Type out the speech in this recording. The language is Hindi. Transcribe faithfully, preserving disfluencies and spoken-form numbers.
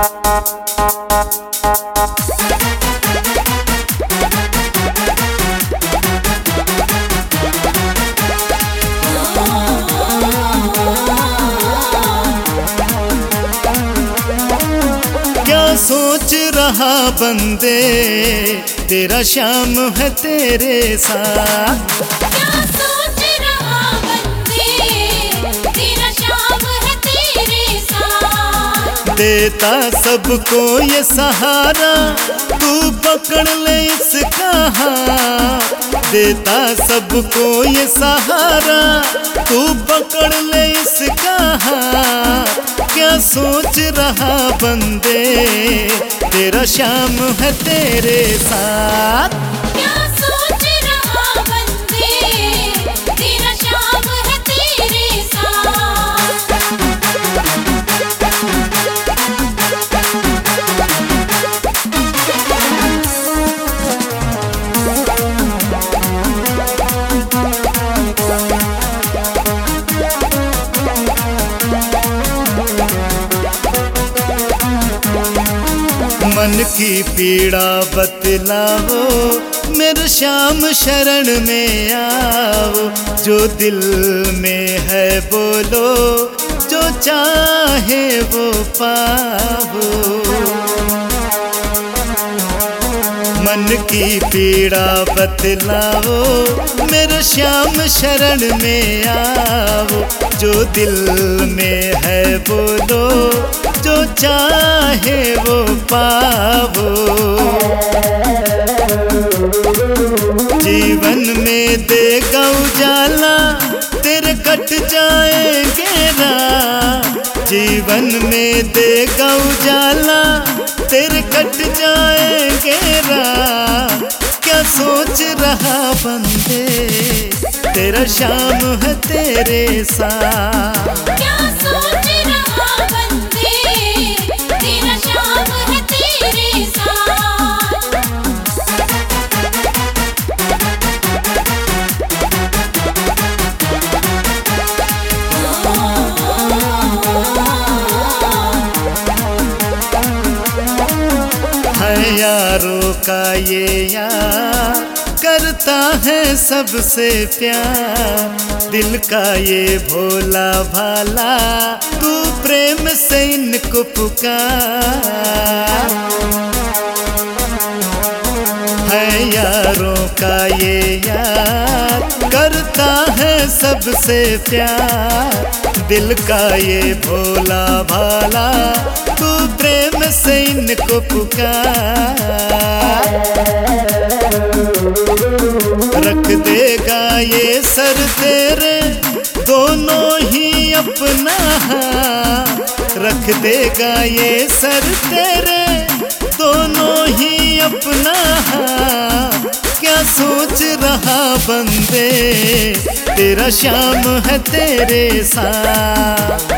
क्या सोच रहा बंदे तेरा शाम है तेरे साथ। क्या सोच रहा बंदे तेरा शाम है तेरे साथ। देता सबको ये सहारा तू पकड़ ले इसका हाथ। देता सबको ये सहारा तू पकड़ ले इसका हाथ। क्या सोच रहा बंदे तेरा शाम है तेरे साथ। क्या सोच रहा बंदे तेरा शाम है तेरे साथ। मन की पीड़ा बतलाओ मेरे श्याम शरण में आओ। जो दिल में है बोलो जो चाहे वो पाओ। मन की पीड़ा बतलाओ मेरे श्याम शरण में आओ। जो दिल में है बोलो जो चाहे वो पाओ। जीवन में देगा उजाला तेरे कट जाएंगे रात। जीवन में देगा उजाला तेरे कट जाएंगे रात। क्या सोच रहा बंदे तेरा शाम है तेरे साथ। क्या सोच रहा बंदे तेरा शाम है तेरे साथ। है यारों का ये यार करता है सबसे प्यार। दिल का ये भोला भाला तू प्रेम से इनको पुकार। है यारों का ये यार करता है सबसे प्यार। दिल का ये भोला भाला तू प्रेम से इनको पुकार। रख देगा ये सर तेरे दोनों ही अपना हाथ। रख देगा ये सर तेरे दोनों ही अपना हाथ। क्या सोच रहा बंदे तेरा शाम है तेरे साथ।